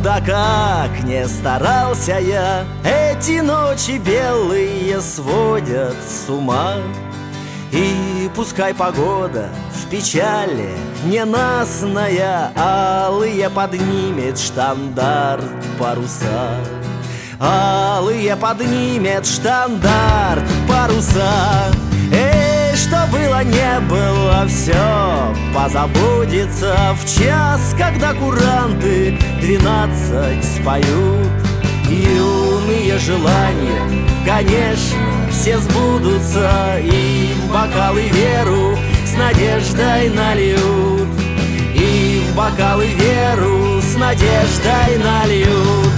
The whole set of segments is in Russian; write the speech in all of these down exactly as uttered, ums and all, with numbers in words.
Да как не старался я, эти ночи белые сводят с ума. И пускай погода в печали ненастная, алые поднимет штандарт паруса. Алые поднимет штандарт паруса. Эй, что было, не было, все позабудется в час, когда куранты двенадцать споют. Юные желания, конечно, все сбудутся, и в бокалы веру с надеждой нальют. И в бокалы веру с надеждой нальют.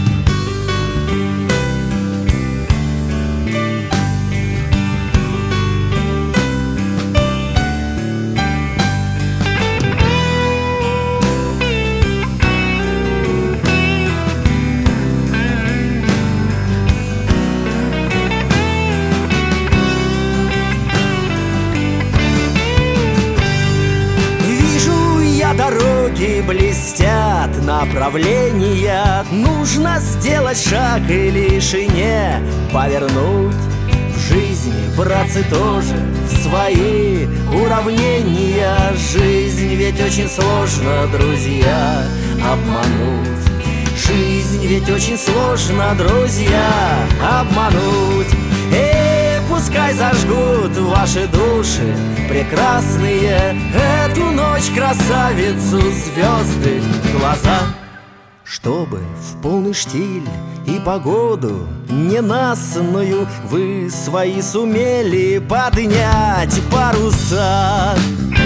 Дороги блестят, направления. Нужно сделать шаг и лишине повернуть. В жизни, братцы, тоже свои уравнения. Жизнь ведь очень сложно, друзья, обмануть. Жизнь ведь очень сложно, друзья, обмануть. Эй, пускай зажгут ваши души прекрасные эту ночь красавицу звезды глаза, чтобы в полный штиль и погоду ненастную вы свои сумели поднять паруса.